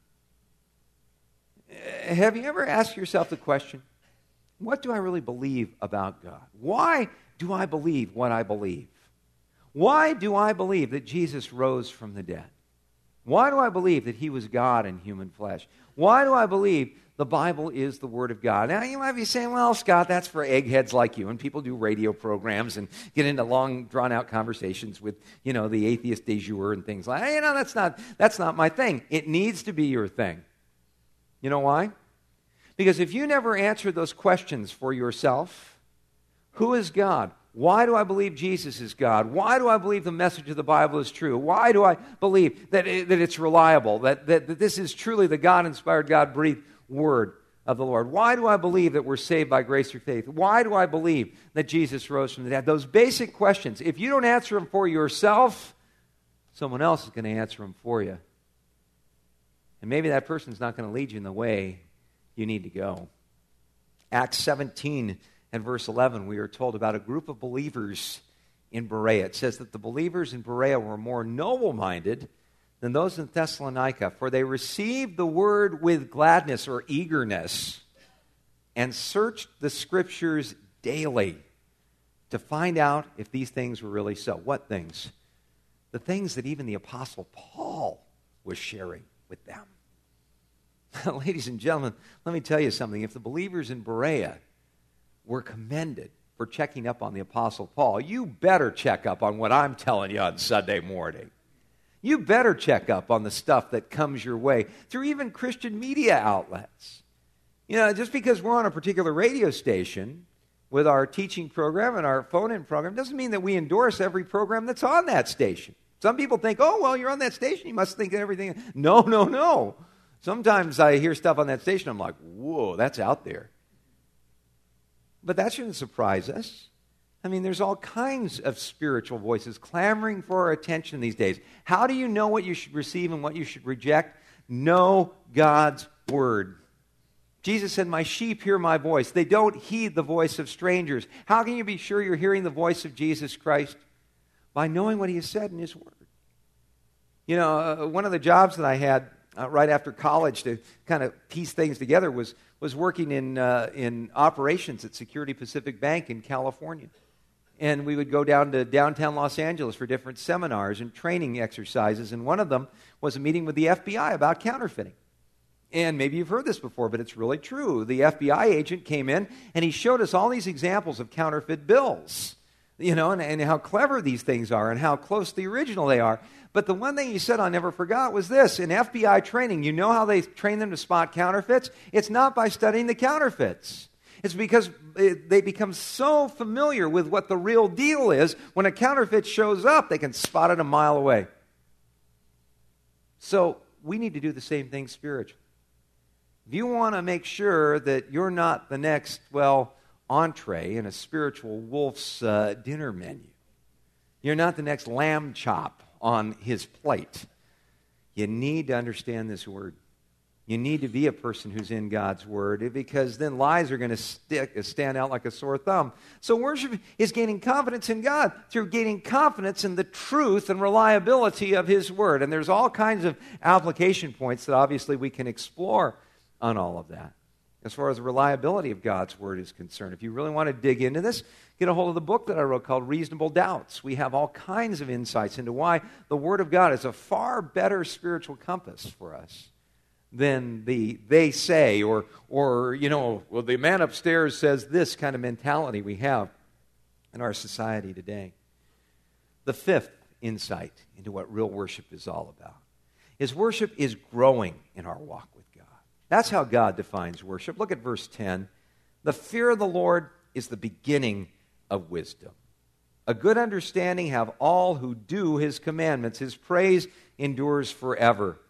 Have you ever asked yourself the question, what do I really believe about God? Why do I believe what I believe? Why do I believe that Jesus rose from the dead? Why do I believe that he was God in human flesh? Why do I believe the Bible is the Word of God? Now, you might be saying, well, Scott, that's for eggheads like you. And people do radio programs and get into long, drawn-out conversations with, you know, the atheist de jour and things like that. You know, that's not, that's not my thing. It needs to be your thing. You know why? Because if you never answer those questions for yourself, who is God? Why do I believe Jesus is God? Why do I believe the message of the Bible is true? Why do I believe that, it, that it's reliable, that, that, that this is truly the God-inspired, God-breathed word of the Lord? Why do I believe that we're saved by grace through faith? Why do I believe that Jesus rose from the dead? Those basic questions, if you don't answer them for yourself, someone else is going to answer them for you. And maybe that person's not going to lead you in the way you need to go. Acts seventeen and verse eleven, we are told about a group of believers in Berea. It says that the believers in Berea were more noble-minded than those in Thessalonica, for they received the word with gladness or eagerness and searched the Scriptures daily to find out if these things were really so. What things? The things that even the Apostle Paul was sharing with them. Ladies and gentlemen, let me tell you something. If the believers in Berea were commended for checking up on the Apostle Paul, you better check up on what I'm telling you on Sunday morning. You better check up on the stuff that comes your way through even Christian media outlets. You know, just because we're on a particular radio station with our teaching program and our phone-in program doesn't mean that we endorse every program that's on that station. Some people think, oh, well, you're on that station, you must think everything. No, no, no. Sometimes I hear stuff on that station, I'm like, whoa, that's out there. But that shouldn't surprise us. I mean, there's all kinds of spiritual voices clamoring for our attention these days. How do you know what you should receive and what you should reject? Know God's word. Jesus said, my sheep hear my voice. They don't heed the voice of strangers. How can you be sure you're hearing the voice of Jesus Christ? By knowing what he has said in his word. You know, uh, one of the jobs that I had uh, right after college to kind of piece things together was, was working in, uh, in operations at Security Pacific Bank in California. And we would go down to downtown Los Angeles for different seminars and training exercises. And one of them was a meeting with the F B I about counterfeiting. And maybe you've heard this before, but it's really true. The F B I agent came in, and he showed us all these examples of counterfeit bills, you know, and, and how clever these things are and how close to the original they are. But the one thing he said I never forgot was this. In F B I training, you know how they train them to spot counterfeits? It's not by studying the counterfeits. It's because it, they become so familiar with what the real deal is, when a counterfeit shows up, they can spot it a mile away. So we need to do the same thing spiritually. If you want to make sure that you're not the next, well, entree in a spiritual wolf's uh, dinner menu, you're not the next lamb chop on his plate, you need to understand this word. You need to be a person who's in God's word, because then lies are going to stick, stand out like a sore thumb. So worship is gaining confidence in God through gaining confidence in the truth and reliability of his word. And there's all kinds of application points that obviously we can explore on all of that. As far as the reliability of God's word is concerned, if you really want to dig into this, get a hold of the book that I wrote called Reasonable Doubts. We have all kinds of insights into why the word of God is a far better spiritual compass for us than the they say or, or you know, well, the man upstairs says this kind of mentality we have in our society today. The fifth insight into what real worship is all about is worship is growing in our walk with God. That's how God defines worship. Look at verse ten. The fear of the Lord is the beginning of wisdom. A good understanding have all who do his commandments. His praise endures forever.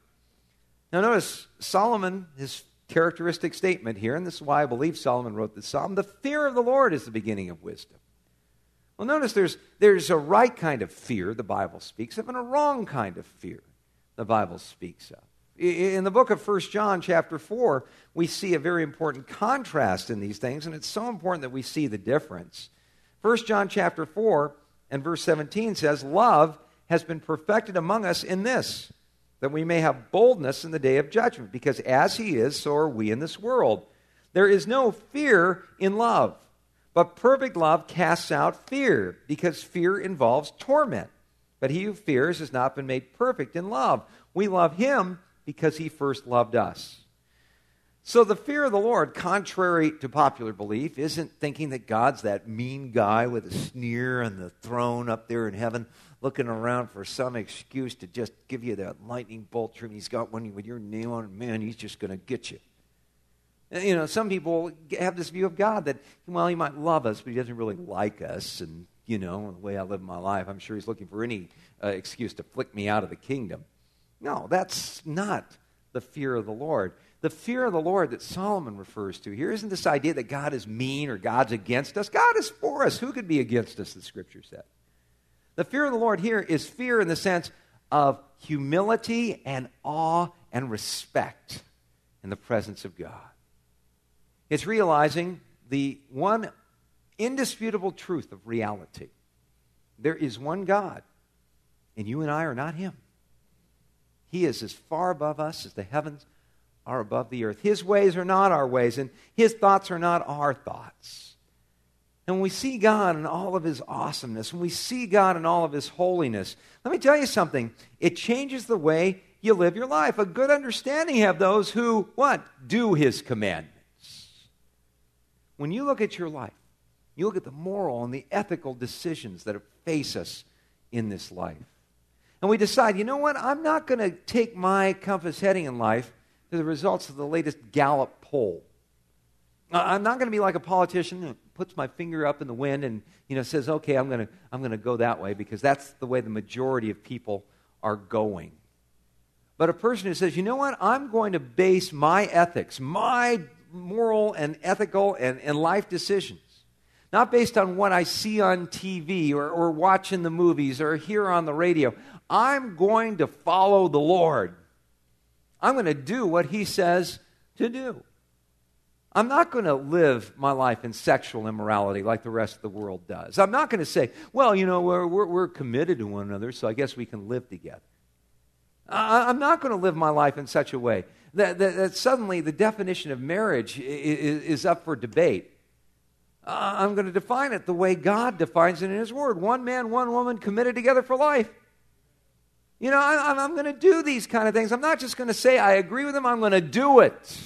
Now notice Solomon, his characteristic statement here, and this is why I believe Solomon wrote this psalm, the fear of the Lord is the beginning of wisdom. Well, notice there's, there's a right kind of fear the Bible speaks of and a wrong kind of fear the Bible speaks of. In the book of First John chapter four, we see a very important contrast in these things, and it's so important that we see the difference. First John chapter four and verse seventeen says, love has been perfected among us in this, that we may have boldness in the day of judgment, because as he is, so are we in this world. There is no fear in love, but perfect love casts out fear, because fear involves torment. But he who fears has not been made perfect in love. We love him because he first loved us. So the fear of the Lord, contrary to popular belief, isn't thinking that God's that mean guy with a sneer on the throne up there in heaven, looking around for some excuse to just give you that lightning bolt trim. He's got one with your name on it. Man, he's just going to get you. You know, some people have this view of God that, well, he might love us, but he doesn't really like us. And, you know, the way I live my life, I'm sure he's looking for any uh, excuse to flick me out of the kingdom. No, that's not the fear of the Lord. The fear of the Lord that Solomon refers to here isn't this idea that God is mean or God's against us. God is for us. Who could be against us, the Scripture said? The fear of the Lord here is fear in the sense of humility and awe and respect in the presence of God. It's realizing the one indisputable truth of reality. There is one God, and you and I are not him. He is as far above us as the heavens are above the earth. His ways are not our ways, and his thoughts are not our thoughts. And when we see God in all of his awesomeness, when we see God in all of his holiness, let me tell you something. It changes the way you live your life. A good understanding have those who, what? Do his commandments. When you look at your life, you look at the moral and the ethical decisions that face us in this life. And we decide, you know what? I'm not going to take my compass heading in life to the results of the latest Gallup poll. I'm not going to be like a politician who puts my finger up in the wind and, you know, says, okay, I'm going to I'm going to go that way because that's the way the majority of people are going. But a person who says, you know what? I'm going to base my ethics, my moral and ethical and, and life decisions, not based on what I see on T V or, or watch in the movies or hear on the radio. I'm going to follow the Lord. I'm going to do what he says to do. I'm not going to live my life in sexual immorality like the rest of the world does. I'm not going to say, well, you know, we're, we're, we're committed to one another, so I guess we can live together. I, I'm not going to live my life in such a way that, that, that suddenly the definition of marriage is, is up for debate. Uh, I'm going to define it the way God defines it in his word. One man, one woman committed together for life. You know, I, I'm going to do these kind of things. I'm not just going to say I agree with them. I'm going to do it.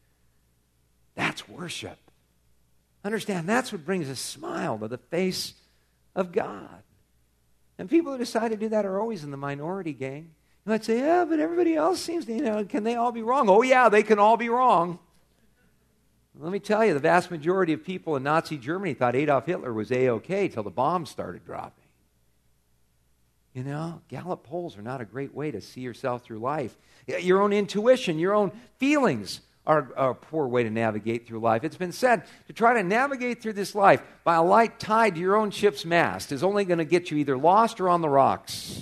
That's worship. Understand, that's what brings a smile to the face of God. And people who decide to do that are always in the minority, gang. You might say, yeah, but everybody else seems to, you know, can they all be wrong? Oh, yeah, they can all be wrong. Let me tell you, the vast majority of people in Nazi Germany thought Adolf Hitler was A-okay till the bombs started dropping. You know, Gallup polls are not a great way to see yourself through life. Your own intuition, your own feelings are a poor way to navigate through life. It's been said to try to navigate through this life by a light tied to your own ship's mast is only going to get you either lost or on the rocks.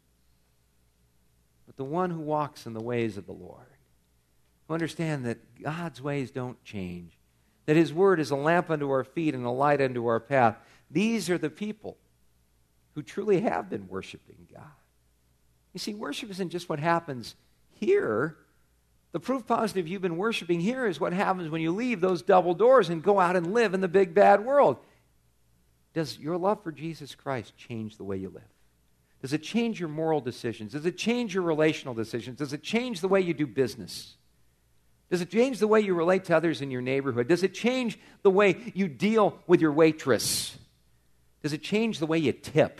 But the one who walks in the ways of the Lord, who understand that God's ways don't change, that his word is a lamp unto our feet and a light unto our path, these are the people who truly have been worshiping God. You see, worship isn't just what happens here. The proof positive you've been worshiping here is what happens when you leave those double doors and go out and live in the big bad world. Does your love for Jesus Christ change the way you live? Does it change your moral decisions? Does it change your relational decisions? Does it change the way you do business? Does it change the way you relate to others in your neighborhood? Does it change the way you deal with your waitress? Does it change the way you tip?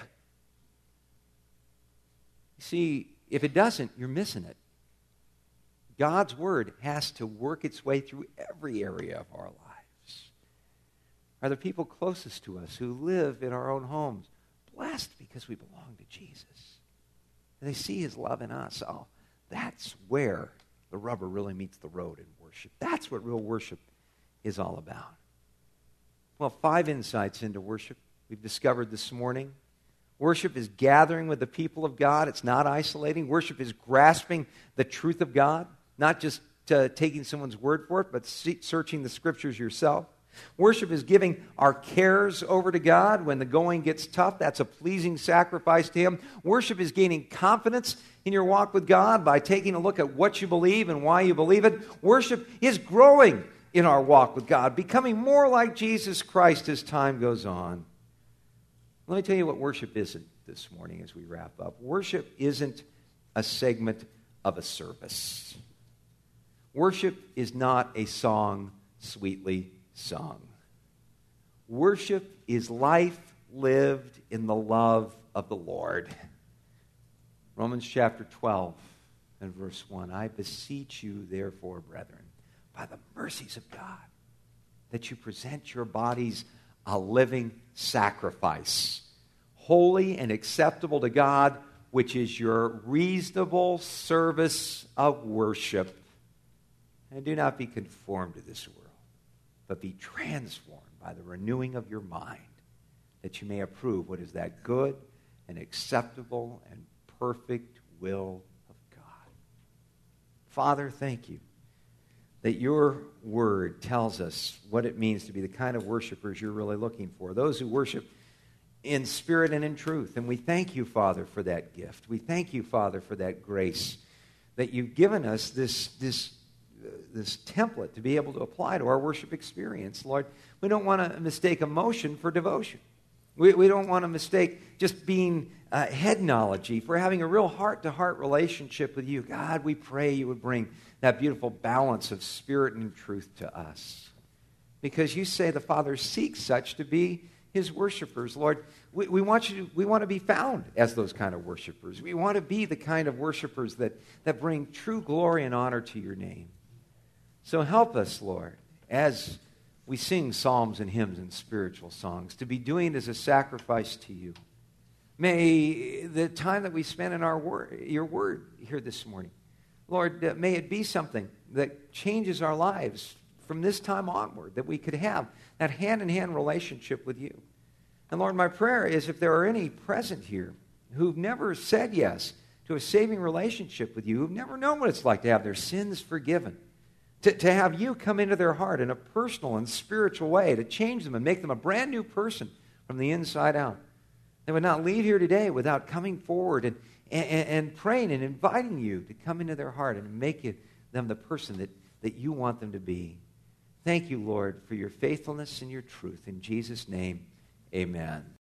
You see, if it doesn't, you're missing it. God's word has to work its way through every area of our lives. Are the people closest to us who live in our own homes blessed because we belong to Jesus? And they see his love in us. Oh, that's where the rubber really meets the road in worship. That's what real worship is all about. Well, five insights into worship we've discovered this morning. Worship is gathering with the people of God. It's not isolating. Worship is grasping the truth of God, not just uh, taking someone's word for it, but see, searching the scriptures yourself. Worship is giving our cares over to God when the going gets tough. That's a pleasing sacrifice to him. Worship is gaining confidence in your walk with God by taking a look at what you believe and why you believe it. Worship is growing in our walk with God, becoming more like Jesus Christ as time goes on. Let me tell you what worship isn't this morning as we wrap up. Worship isn't a segment of a service. Worship is not a song sweetly sung. Worship is life lived in the love of the Lord. Romans chapter twelve and verse one. I beseech you, therefore, brethren, by the mercies of God, that you present your bodies a living sacrifice, holy and acceptable to God, which is your reasonable service of worship. And do not be conformed to this world, but be transformed by the renewing of your mind, that you may approve what is that good and acceptable and perfect will of God. Father, thank you that your word tells us what it means to be the kind of worshipers you're really looking for, those who worship in spirit and in truth. And we thank you, Father, for that gift. We thank you, Father, for that grace that you've given us, this, this, uh, this template to be able to apply to our worship experience. Lord, we don't want to mistake emotion for devotion. We, we don't want to mistake just being uh, head knowledge for having a real heart-to-heart relationship with you. God, we pray you would bring that beautiful balance of spirit and truth to us. Because you say the Father seeks such to be his worshipers. Lord, we, we want you to, we want to be found as those kind of worshipers. We want to be the kind of worshipers that, that bring true glory and honor to your name. So help us, Lord, as we sing psalms and hymns and spiritual songs, to be doing it as a sacrifice to you. May the time that we spend in our word, your word here this morning, Lord, uh, may it be something that changes our lives from this time onward, that we could have that hand-in-hand relationship with you. And Lord, my prayer is if there are any present here who've never said yes to a saving relationship with you, who've never known what it's like to have their sins forgiven, to, to have you come into their heart in a personal and spiritual way, to change them and make them a brand new person from the inside out, they would not leave here today without coming forward and, and, and praying and inviting you to come into their heart and make it, them the person that, that you want them to be. Thank you, Lord, for your faithfulness and your truth. In Jesus' name, amen.